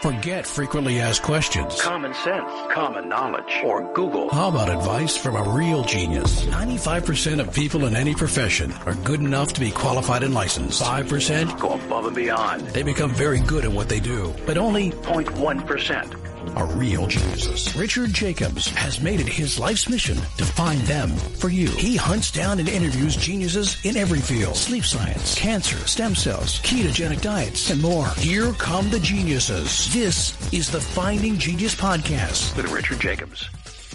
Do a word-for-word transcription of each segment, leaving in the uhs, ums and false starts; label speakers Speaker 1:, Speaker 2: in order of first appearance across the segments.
Speaker 1: Forget frequently asked questions.
Speaker 2: Common sense, common knowledge, or Google.
Speaker 1: How about advice from a real genius? ninety-five percent of people in any profession are good enough to be qualified and licensed. five percent
Speaker 2: go above and beyond.
Speaker 1: They become very good at what they do, but only
Speaker 2: zero point one percent
Speaker 1: are real geniuses. Richard Jacobs has made it his life's mission to find them for you. He hunts down and interviews geniuses in every field: sleep science, cancer, stem cells, ketogenic diets, and more. Here come the geniuses. This is the Finding Genius Podcast
Speaker 2: with Richard Jacobs.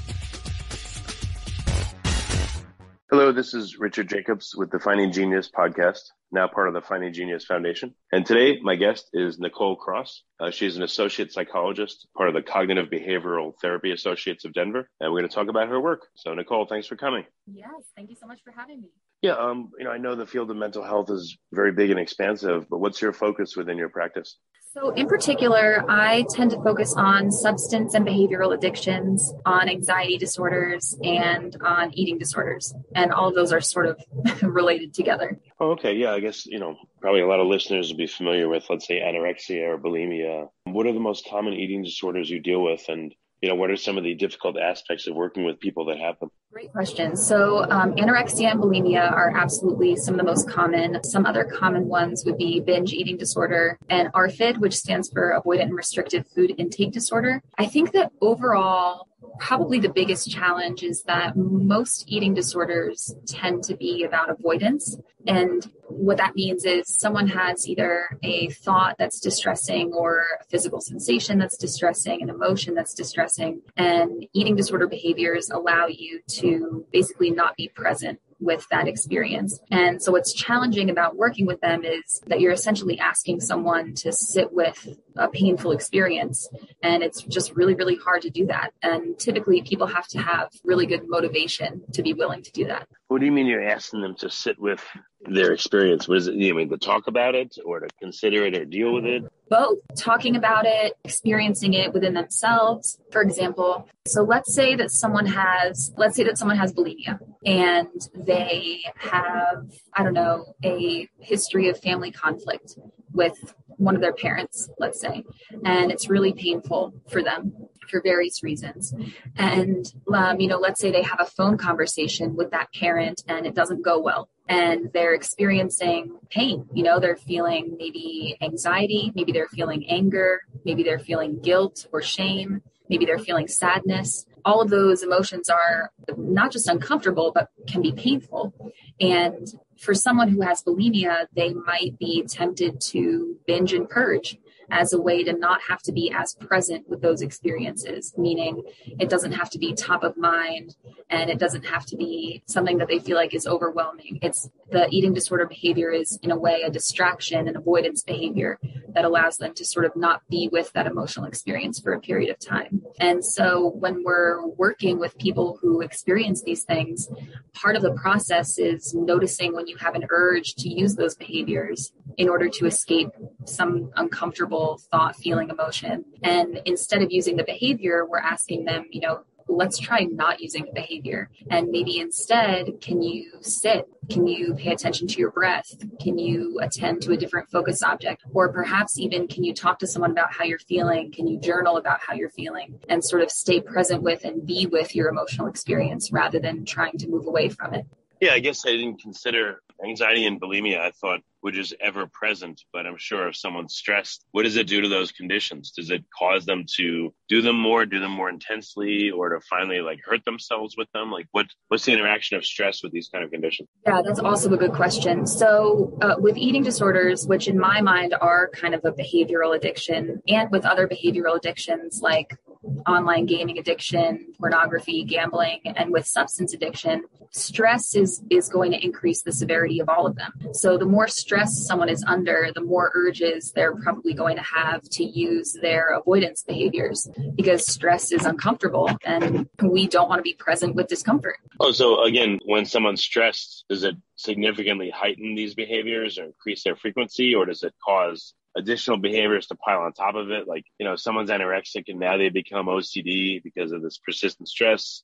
Speaker 3: Hello, this is Richard Jacobs with the Finding Genius Podcast, now part of the Finding Genius Foundation. And today, my guest is Nicole Cross. Uh, she's an associate psychologist, part of the Cognitive Behavioral Therapy Associates of Denver. And we're going to talk about her work. So, Nicole, thanks for coming.
Speaker 4: Yes, thank you so much for having me.
Speaker 3: Yeah, um, you know, I know the field of mental health is very big and expansive, but what's your focus within your practice?
Speaker 4: So in particular, I tend to focus on substance and behavioral addictions, on anxiety disorders, and on eating disorders. And all of those are sort of related together.
Speaker 3: Oh, okay. Yeah, I guess, you know, probably a lot of listeners will be familiar with, let's say, anorexia or bulimia. What are the most common eating disorders you deal with? And, you know, what are some of the difficult aspects of working with people that have them?
Speaker 4: Great question. So um, anorexia and bulimia are absolutely some of the most common. Some other common ones would be binge eating disorder and A R F I D, which stands for avoidant and restrictive food intake disorder. I think that overall, probably the biggest challenge is that most eating disorders tend to be about avoidance. And what that means is someone has either a thought that's distressing or a physical sensation that's distressing, an emotion that's distressing. And eating disorder behaviors allow you to basically not be present with that experience. And so what's challenging about working with them is that you're essentially asking someone to sit with a painful experience. And it's just really, really hard to do that. And typically people have to have really good motivation to be willing to do that.
Speaker 3: What do you mean you're asking them to sit with their experience? What is it? You mean to talk about it or to consider it or deal with it?
Speaker 4: Both. Talking about it, experiencing it within themselves. For example, so let's say that someone has, let's say that someone has bulimia and they have, I don't know, a history of family conflict with one of their parents, let's say, and it's really painful for them for various reasons. And, um, you know, let's say they have a phone conversation with that parent and it doesn't go well. And they're experiencing pain. You know, they're feeling maybe anxiety, maybe they're feeling anger, maybe they're feeling guilt or shame, maybe they're feeling sadness. All of those emotions are not just uncomfortable, but can be painful. And for someone who has bulimia, they might be tempted to binge and purge as a way to not have to be as present with those experiences, meaning it doesn't have to be top of mind and it doesn't have to be something that they feel like is overwhelming. It's the eating disorder behavior is in a way a distraction and avoidance behavior that allows them to sort of not be with that emotional experience for a period of time. And so when we're working with people who experience these things, part of the process is noticing when you have an urge to use those behaviors in order to escape some uncomfortable thought, feeling, emotion. And instead of using the behavior, we're asking them, you know, let's try not using the behavior. And maybe instead, can you sit? Can you pay attention to your breath? Can you attend to a different focus object? Or perhaps even, can you talk to someone about how you're feeling? Can you journal about how you're feeling and sort of stay present with and be with your emotional experience rather than trying to move away from it?
Speaker 3: Yeah, I guess I didn't consider anxiety and bulimia. I thought were just ever present, but I'm sure if someone's stressed, what does it do to those conditions? Does it cause them to do them more, do them more intensely, or to finally like hurt themselves with them? Like what, what's the interaction of stress with these kind of conditions?
Speaker 4: Yeah, that's also a good question. So uh, with eating disorders, which in my mind are kind of a behavioral addiction, and with other behavioral addictions like online gaming addiction, pornography, gambling, and with substance addiction, stress is, is going to increase the severity of all of them. So the more stress someone is under, the more urges they're probably going to have to use their avoidance behaviors because stress is uncomfortable and we don't want to be present with discomfort.
Speaker 3: Oh, so again, when someone's stressed, does it significantly heighten these behaviors or increase their frequency, or does it cause additional behaviors to pile on top of it? Like, you know, someone's anorexic and now they become O C D because of this persistent stress.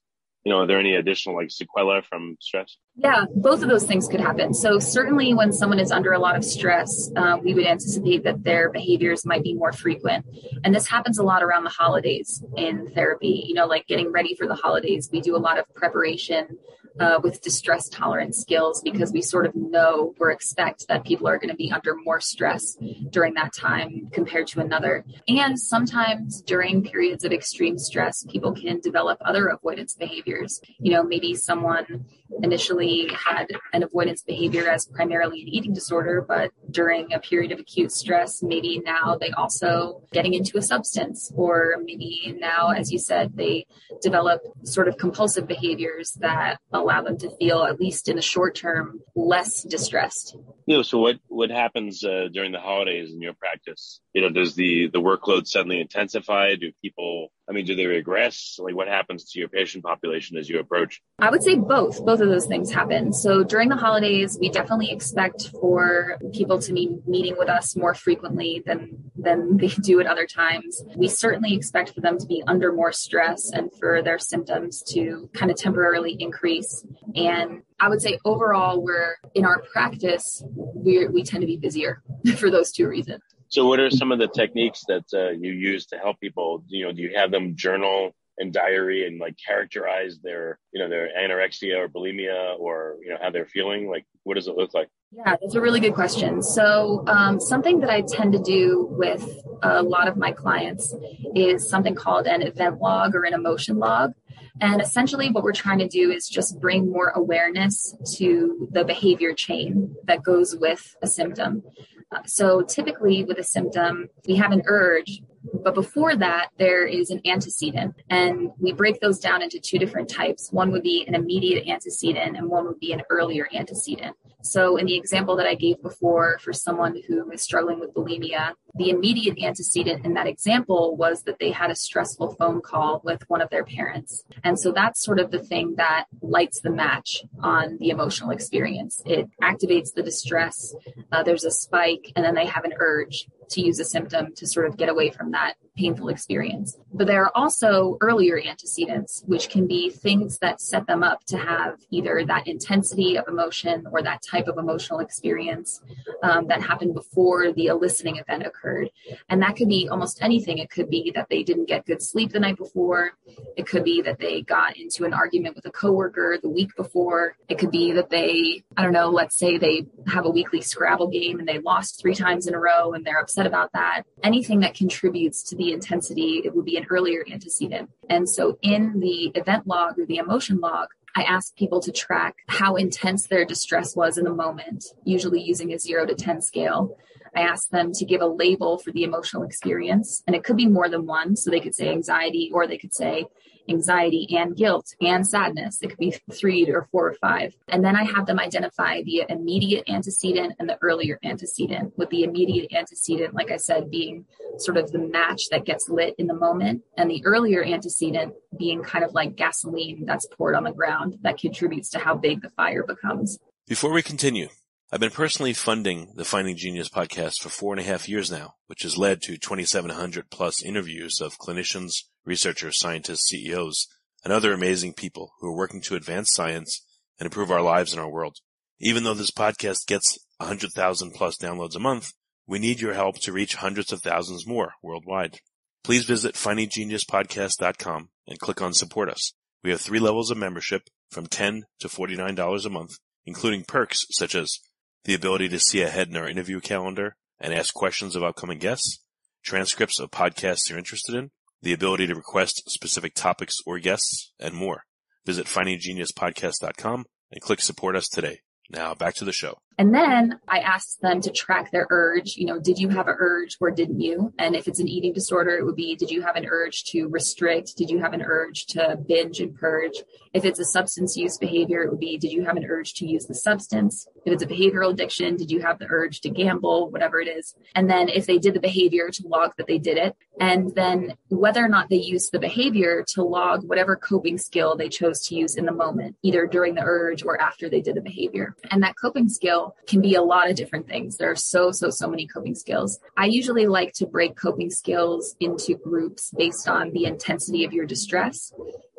Speaker 3: you know, are there any additional like sequelae from stress?
Speaker 4: Yeah, both of those things could happen. So certainly when someone is under a lot of stress, um, we would anticipate that their behaviors might be more frequent. And this happens a lot around the holidays in therapy, you know, like getting ready for the holidays. We do a lot of preparation uh, with distress tolerance skills because we sort of know or expect that people are going to be under more stress during that time compared to another. And sometimes during periods of extreme stress, people can develop other avoidance behaviors. You know, maybe someone initially had an avoidance behavior as primarily an eating disorder, but during a period of acute stress, maybe now they also getting into a substance, or maybe now, as you said, they develop sort of compulsive behaviors that allow them to feel, at least in the short term, less distressed.
Speaker 3: You know, so what, what happens uh, during the holidays in your practice? You know, does the, the workload suddenly intensify? Do people, I mean, do they regress? Like what happens to your patient population as you approach?
Speaker 4: I would say both. Both of those things happen. So during the holidays, we definitely expect for people to be meeting with us more frequently than, than they do at other times. We certainly expect for them to be under more stress and for their symptoms to kind of temporarily increase. And I would say overall, we're in our practice, we we tend to be busier for those two reasons.
Speaker 3: So what are some of the techniques that uh, you use to help people? You know, do you have them journal and diary and like characterize their, you know, their anorexia or bulimia or, you know, how they're feeling? Like, what does it look like?
Speaker 4: Yeah, that's a really good question. So um, something that I tend to do with a lot of my clients is something called an event log or an emotion log. And essentially what we're trying to do is just bring more awareness to the behavior chain that goes with a symptom. Uh, so typically with a symptom, we have an urge, but before that, there is an antecedent. And we break those down into two different types. One would be an immediate antecedent and one would be an earlier antecedent. So in the example that I gave before for someone who is struggling with bulimia, the immediate antecedent in that example was that they had a stressful phone call with one of their parents. And so that's sort of the thing that lights the match on the emotional experience. It activates the distress. Uh, there's a spike, and then they have an urge to use a symptom to sort of get away from that painful experience. But there are also earlier antecedents, which can be things that set them up to have either that intensity of emotion or that type of emotional experience um, that happened before the eliciting event occurred. And that could be almost anything. It could be that they didn't get good sleep the night before. It could be that they got into an argument with a coworker the week before. It could be that they, I don't know, let's say they have a weekly Scrabble game and they lost three times in a row and they're upset about that. Anything that contributes to the intensity, it would be an earlier antecedent. And so in the event log or the emotion log, I ask people to track how intense their distress was in the moment, usually using a zero to ten scale. I ask them to give a label for the emotional experience, and it could be more than one. So they could say anxiety, or they could say anxiety and guilt and sadness. It could be three or four or five. And then I have them identify the immediate antecedent and the earlier antecedent, with the immediate antecedent, like I said, being sort of the match that gets lit in the moment, and the earlier antecedent being kind of like gasoline that's poured on the ground that contributes to how big the fire becomes.
Speaker 5: Before we continue, I've been personally funding the Finding Genius podcast for four and a half years now, which has led to twenty-seven hundred plus interviews of clinicians, researchers, scientists, C E Os, and other amazing people who are working to advance science and improve our lives and our world. Even though this podcast gets one hundred thousand plus downloads a month, we need your help to reach hundreds of thousands more worldwide. Please visit finding genius podcast dot com and click on Support Us. We have three levels of membership from ten dollars to forty-nine dollars a month, including perks such as the ability to see ahead in our interview calendar and ask questions of upcoming guests, transcripts of podcasts you're interested in, the ability to request specific topics or guests, and more. Visit finding genius podcast dot com and click Support Us today. Now back to the show.
Speaker 4: And then I asked them to track their urge. You know, did you have an urge or didn't you? And if it's an eating disorder, it would be, did you have an urge to restrict? Did you have an urge to binge and purge? If it's a substance use behavior, it would be, did you have an urge to use the substance? If it's a behavioral addiction, did you have the urge to gamble, whatever it is? And then if they did the behavior, to log that they did it. And then whether or not they used the behavior, to log whatever coping skill they chose to use in the moment, either during the urge or after they did the behavior. And that coping skill can be a lot of different things. There are so, so, so many coping skills. I usually like to break coping skills into groups based on the intensity of your distress.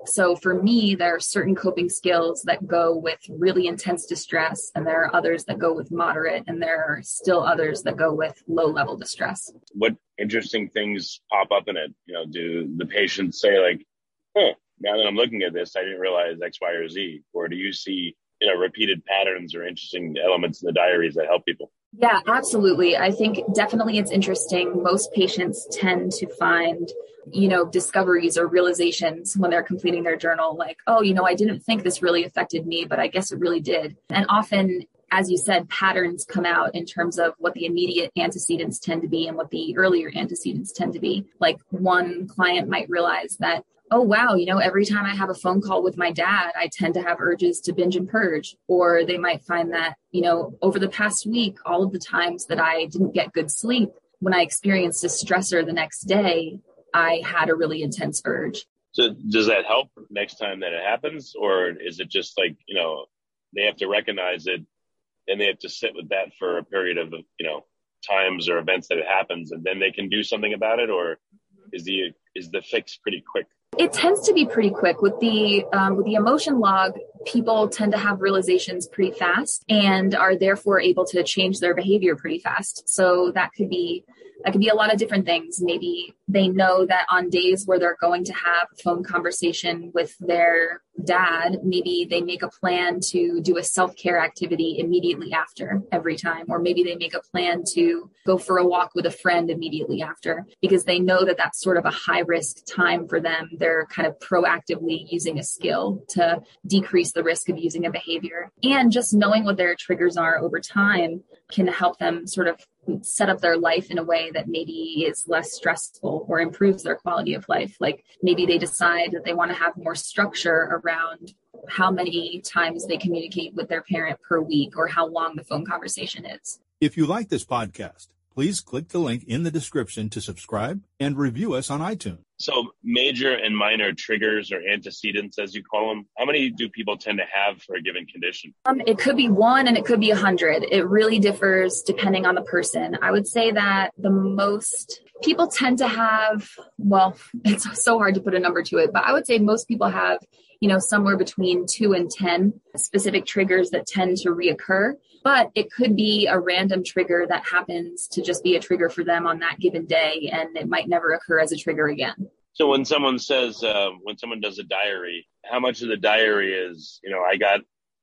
Speaker 4: So for me, there are certain coping skills that go with really intense distress, and there are others that go with moderate, and there are still others that go with low level distress.
Speaker 3: What interesting things pop up in it? You know, do the patients say like, huh, now that I'm looking at this, I didn't realize X, Y, or Z? Or do you see, you know, repeated patterns or interesting elements in the diaries that help people?
Speaker 4: Yeah, absolutely. I think definitely it's interesting. Most patients tend to find, you know, discoveries or realizations when they're completing their journal, like, oh, you know, I didn't think this really affected me, but I guess it really did. And often, as you said, patterns come out in terms of what the immediate antecedents tend to be and what the earlier antecedents tend to be. Like one client might realize that, oh, wow, you know, every time I have a phone call with my dad, I tend to have urges to binge and purge. Or they might find that, you know, over the past week, all of the times that I didn't get good sleep, when I experienced a stressor the next day, I had a really intense urge.
Speaker 3: So does that help next time that it happens? Or is it just like, you know, they have to recognize it and they have to sit with that for a period of, you know, times or events that it happens, and then they can do something about it? Or is the is the fix pretty quick?
Speaker 4: It tends to be pretty quick. With the um, with the emotion log, people tend to have realizations pretty fast and are therefore able to change their behavior pretty fast. So that could be that could be a lot of different things. Maybe they know that on days where they're going to have a phone conversation with their dad, maybe they make a plan to do a self-care activity immediately after every time, or maybe they make a plan to go for a walk with a friend immediately after, because they know that that's sort of a high risk time for them. They're kind of proactively using a skill to decrease the risk of using a behavior. And just knowing what their triggers are over time can help them sort of set up their life in a way that maybe is less stressful or improves their quality of life. Like maybe they decide that they want to have more structure around how many times they communicate with their parent per week or how long the phone conversation is.
Speaker 6: If you like this podcast, please click the link in the description to subscribe and review us on iTunes.
Speaker 3: So major and minor triggers or antecedents, as you call them, how many do people tend to have for a given condition? Um,
Speaker 4: it could be one and it could be a hundred. It really differs depending on the person. I would say that the most people tend to have, well, it's so hard to put a number to it, but I would say most people have, you know, somewhere between two and ten specific triggers that tend to reoccur. But it could be a random trigger that happens to just be a trigger for them on that given day, and it might never occur as a trigger again.
Speaker 3: So when someone says, uh, when someone does a diary, how much of the diary is, you know, I got,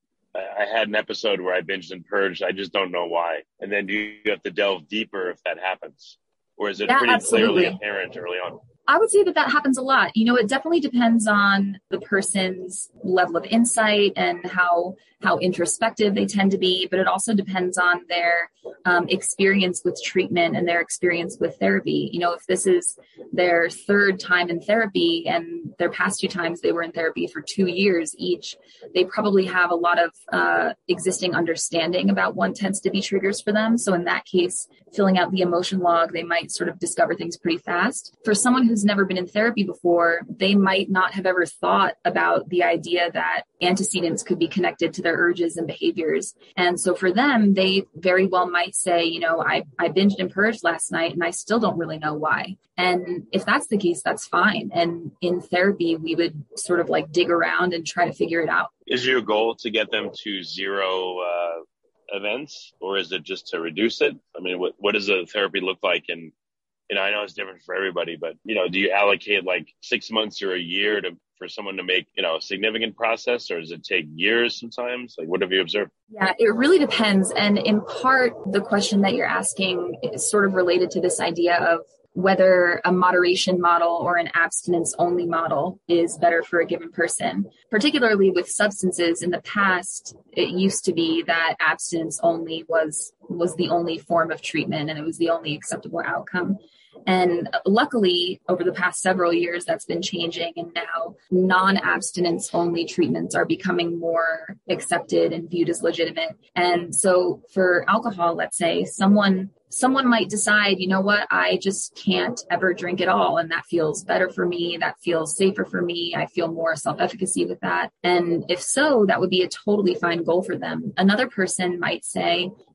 Speaker 3: I had an episode where I binged and purged, I just don't know why. And then do you have to delve deeper if that happens? Or is it yeah, pretty absolutely. clearly apparent early on?
Speaker 4: I would say that that happens a lot. You know, it definitely depends on the person's level of insight and how how introspective they tend to be, but it also depends on their um, experience with treatment and their experience with therapy. You know, if this is their third time in therapy and their past two times they were in therapy for two years each, they probably have a lot of uh, existing understanding about what tends to be triggers for them. So in that case, filling out the emotion log, they might sort of discover things pretty fast. For someone who's never been in therapy before, they might not have ever thought about the idea that antecedents could be connected to their urges and behaviors. And so for them, they very well might say, you know, I, I binged and purged last night and I still don't really know why. And if that's the case, that's fine. And in therapy, we would sort of like dig around and try to figure it out.
Speaker 3: Is your goal to get them to zero uh, events, or is it just to reduce it? I mean, what, what does a therapy look like? And, you know, I know it's different for everybody, but, you know, do you allocate like six months or a year to for someone to make, you know, a significant process, or does it take years sometimes? Like, what have you observed?
Speaker 4: Yeah, it really depends. And in part, the question that you're asking is sort of related to this idea of whether a moderation model or an abstinence only model is better for a given person. Particularly with substances, in the past, it used to be that abstinence only was was the only form of treatment and it was the only acceptable outcome. And luckily, over the past several years, that's been changing. And now non-abstinence only treatments are becoming more accepted and viewed as legitimate. And so for alcohol, let's say someone Someone might decide, you know what, I just can't ever drink at all. And that feels better for me. That feels safer for me. I feel more self-efficacy with that. And if so, that would be a totally fine goal for them. Another person might say,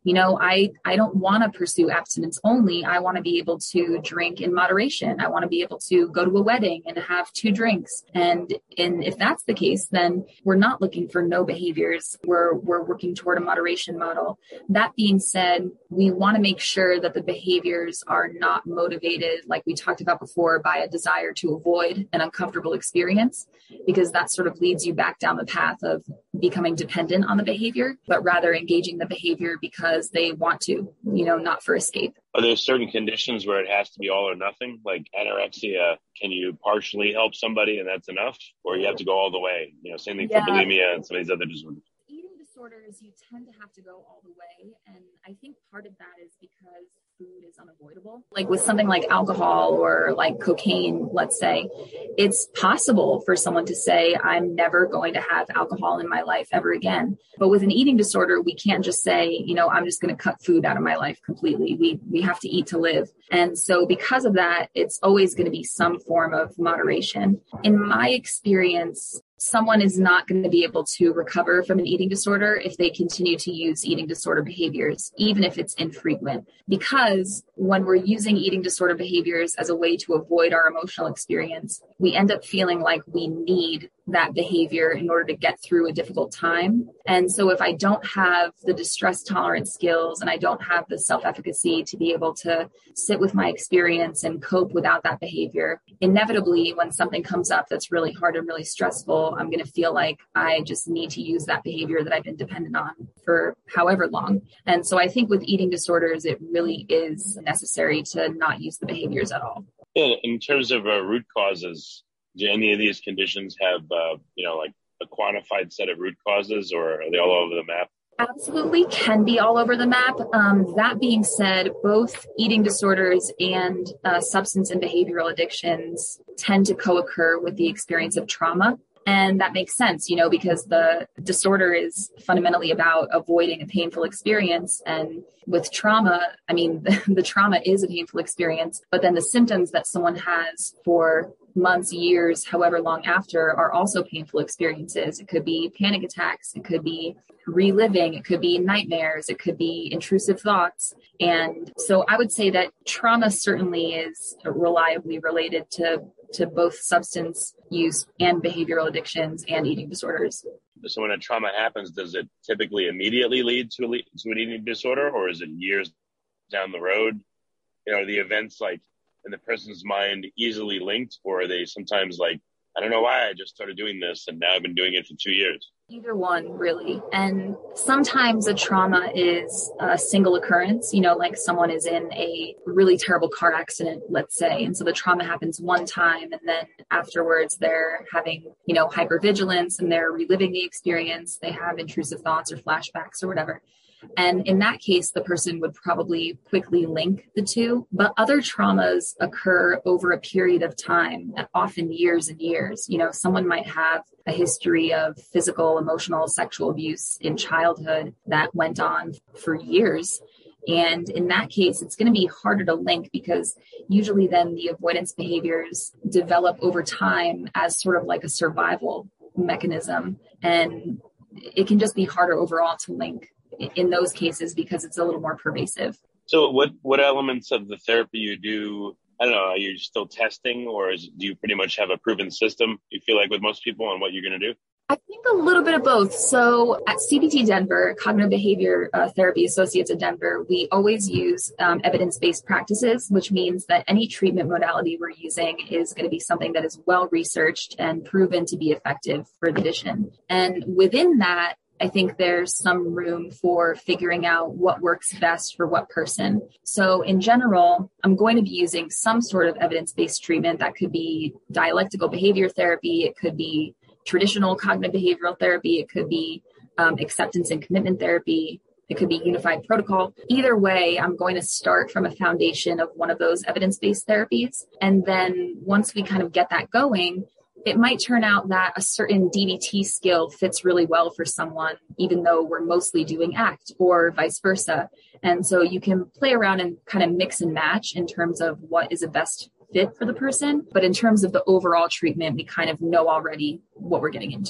Speaker 4: You know, I, I don't want to pursue abstinence only. I want to be able to drink in moderation. I want to be able to go to a wedding and have two drinks. And, and if that's the case, then we're not looking for no behaviors. We're, we're working toward a moderation model. That being said, we want to make sure that the behaviors are not motivated, like we talked about before, by a desire to avoid an uncomfortable experience, because that sort of leads you back down the path of becoming dependent on the behavior, but rather engaging the behavior because they want to, you know, not for escape.
Speaker 3: Are there certain conditions where it has to be all or nothing? Like anorexia, can you partially help somebody and that's enough? Or you have to go all the way? You know, same thing
Speaker 4: Yeah.
Speaker 3: for bulimia and some of these other disorders.
Speaker 4: Eating disorders, you tend to have to go all the way. And I think part of that is because food is unavoidable. Like with something like alcohol or like cocaine, let's say, it's possible for someone to say, I'm never going to have alcohol in my life ever again. But with an eating disorder, we can't just say, you know, I'm just going to cut food out of my life completely. We, we have to eat to live. And so because of that, it's always going to be some form of moderation. In my experience, someone is not going to be able to recover from an eating disorder if they continue to use eating disorder behaviors, even if it's infrequent. Because when we're using eating disorder behaviors as a way to avoid our emotional experience, we end up feeling like we need that behavior in order to get through a difficult time. And so if I don't have the distress tolerance skills and I don't have the self-efficacy to be able to sit with my experience and cope without that behavior, inevitably when something comes up that's really hard and really stressful, I'm going to feel like I just need to use that behavior that I've been dependent on for however long. And so I think with eating disorders, it really is necessary to not use the behaviors at all.
Speaker 3: Yeah, in terms of uh, root causes, do any of these conditions have, uh, you know, like a quantified set of root causes, or are they all over the map?
Speaker 4: Absolutely can be all over the map. Um, that being said, both eating disorders and uh, substance and behavioral addictions tend to co-occur with the experience of trauma. And that makes sense, you know, because the disorder is fundamentally about avoiding a painful experience. And with trauma, I mean, the, the trauma is a painful experience, but then the symptoms that someone has for months, years, however long after are also painful experiences. It could be panic attacks. It could be reliving. It could be nightmares. It could be intrusive thoughts. And so I would say that trauma certainly is reliably related to to both substance use and behavioral addictions and eating disorders.
Speaker 3: So when a trauma happens, does it typically immediately lead to, a le- to an eating disorder, or is it years down the road? You know, are the events like in the person's mind easily linked, or are they sometimes like, I don't know why I just started doing this and now I've been doing it for two years?
Speaker 4: Either one, really. And sometimes a trauma is a single occurrence, you know, like someone is in a really terrible car accident, let's say. And so the trauma happens one time, and then afterwards they're having, you know, hypervigilance and they're reliving the experience. They have intrusive thoughts or flashbacks or whatever. And in that case, the person would probably quickly link the two. But other traumas occur over a period of time, often years and years. You know, someone might have a history of physical, emotional, sexual abuse in childhood that went on for years. And in that case, it's going to be harder to link because usually then the avoidance behaviors develop over time as sort of like a survival mechanism. And it can just be harder overall to link in those cases because it's a little more pervasive.
Speaker 3: So what, what elements of the therapy you do, I don't know, are you still testing, or is, do you pretty much have a proven system, you feel like, with most people on what you're going to do?
Speaker 4: I think a little bit of both. So at C B T Denver, Cognitive Behavior uh, Therapy Associates at Denver, we always use um, evidence-based practices, which means that any treatment modality we're using is going to be something that is well-researched and proven to be effective for the condition. And within that, I think there's some room for figuring out what works best for what person. So in general, I'm going to be using some sort of evidence-based treatment. That could be dialectical behavior therapy. It could be traditional cognitive behavioral therapy. It could be um, acceptance and commitment therapy. It could be unified protocol. Either way, I'm going to start from a foundation of one of those evidence-based therapies. And then once we kind of get that going, it might turn out that a certain D B T skill fits really well for someone, even though we're mostly doing ACT, or vice versa. And so you can play around and kind of mix and match in terms of what is a best fit for the person. But in terms of the overall treatment, we kind of know already what we're getting into.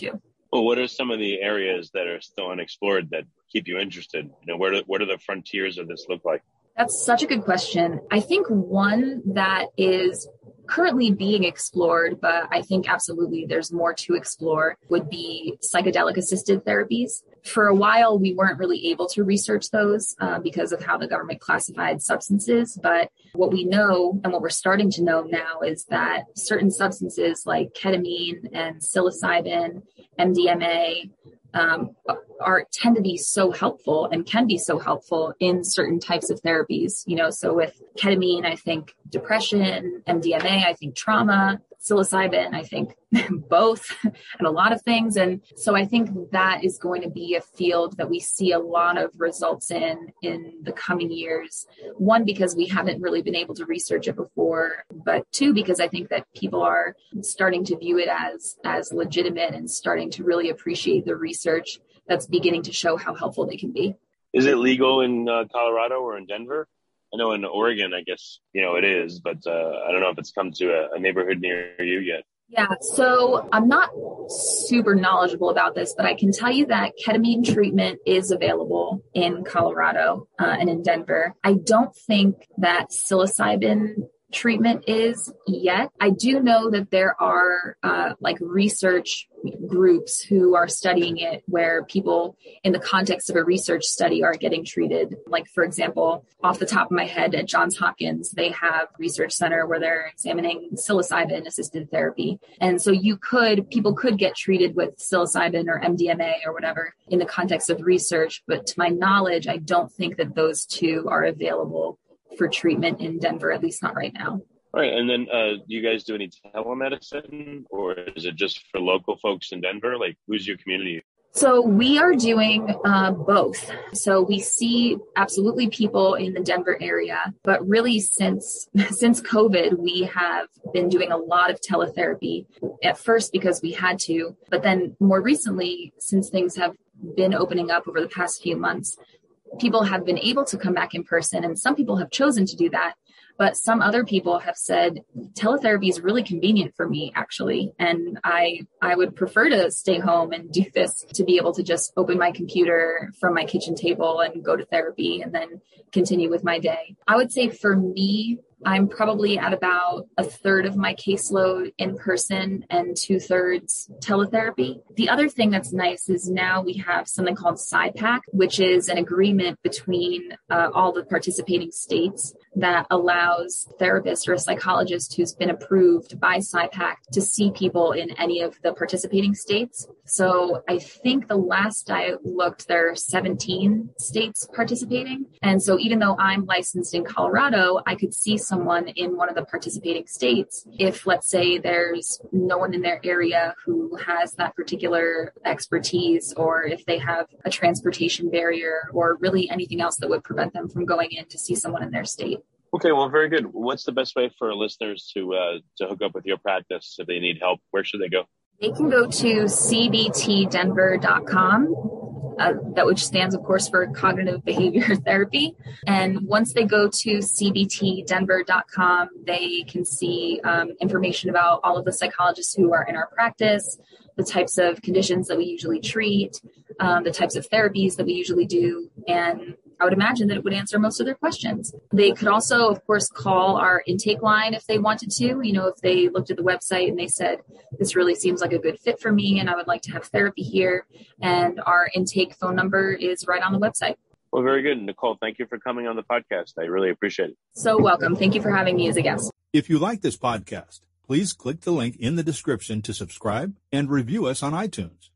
Speaker 3: Well, what are some of the areas that are still unexplored that keep you interested? You know, where do, what do the frontiers of this look like?
Speaker 4: That's such a good question. I think one that is currently being explored, but I think absolutely there's more to explore, would be psychedelic assisted therapies. For a while, we weren't really able to research those uh, because of how the government classified substances. But what we know and what we're starting to know now is that certain substances like ketamine and psilocybin, M D M A, Um, are tend to be so helpful and can be so helpful in certain types of therapies. You know, so with ketamine, I think depression, M D M A, I think trauma, psilocybin, I think both, and a lot of things. And so I think that is going to be a field that we see a lot of results in in the coming years. One, because we haven't really been able to research it before, but two, because I think that people are starting to view it as as legitimate and starting to really appreciate the research that's beginning to show how helpful they can be.
Speaker 3: Is it legal in uh, Colorado or in Denver? I know in Oregon, I guess, you know, it is, but uh, I don't know if it's come to a, a neighborhood near you yet.
Speaker 4: Yeah, so I'm not super knowledgeable about this, but I can tell you that ketamine treatment is available in Colorado uh, and in Denver. I don't think that psilocybin treatment is yet. I do know that there are uh, like research groups who are studying it, where people in the context of a research study are getting treated. Like, for example, off the top of my head at Johns Hopkins, they have a research center where they're examining psilocybin assisted therapy. And so you could, people could get treated with psilocybin or M D M A or whatever in the context of research. But to my knowledge, I don't think that those two are available for treatment in Denver, at least not right now.
Speaker 3: All right. And then uh, do you guys do any telemedicine, or is it just for local folks in Denver? Like, who's your community?
Speaker 4: So we are doing uh, both. So we see absolutely people in the Denver area, but really since since COVID, we have been doing a lot of teletherapy, at first because we had to, but then more recently, since things have been opening up over the past few months, people have been able to come back in person, and some people have chosen to do that. But some other people have said teletherapy is really convenient for me, actually. And I I would prefer to stay home and do this, to be able to just open my computer from my kitchen table and go to therapy and then continue with my day. I would say for me, I'm probably at about a third of my caseload in person and two thirds teletherapy. The other thing that's nice is now we have something called SciPac, which is an agreement between uh, all the participating states that allows therapists or a psychologist who's been approved by SciPac to see people in any of the participating states. So I think the last I looked, there are seventeen states participating. And so even though I'm licensed in Colorado, I could see someone in one of the participating states if, let's say, there's no one in their area who has that particular expertise, or if they have a transportation barrier, or really anything else that would prevent them from going in to see someone in their state.
Speaker 3: Okay, well, very good. What's the best way for listeners to uh, to hook up with your practice if they need help? Where should they go?
Speaker 4: They can go to c b t denver dot com. Uh, that which stands, of course, for Cognitive Behavior Therapy. And once they go to c b t denver dot com, they can see um, information about all of the psychologists who are in our practice, the types of conditions that we usually treat, um, the types of therapies that we usually do, and I would imagine that it would answer most of their questions. They could also, of course, call our intake line if they wanted to. You know, if they looked at the website and they said, this really seems like a good fit for me and I would like to have therapy here. And our intake phone number is right on the website.
Speaker 3: Well, very good. Nicole, thank you for coming on the podcast. I really appreciate it.
Speaker 4: So welcome. Thank you for having me as a guest.
Speaker 6: If you like this podcast, please click the link in the description to subscribe and review us on iTunes.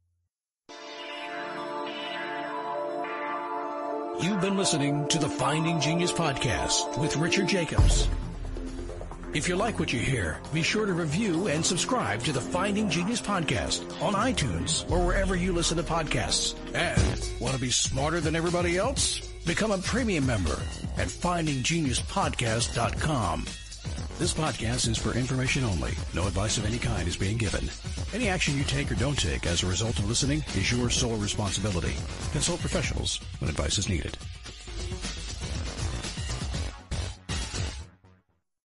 Speaker 1: You've been listening to the Finding Genius podcast with Richard Jacobs. If you like what you hear, be sure to review and subscribe to the Finding Genius podcast on iTunes or wherever you listen to podcasts. And want to be smarter than everybody else? Become a premium member at finding genius podcast dot com. This podcast is for information only. No advice of any kind is being given. Any action you take or don't take as a result of listening is your sole responsibility. Consult professionals when advice is needed.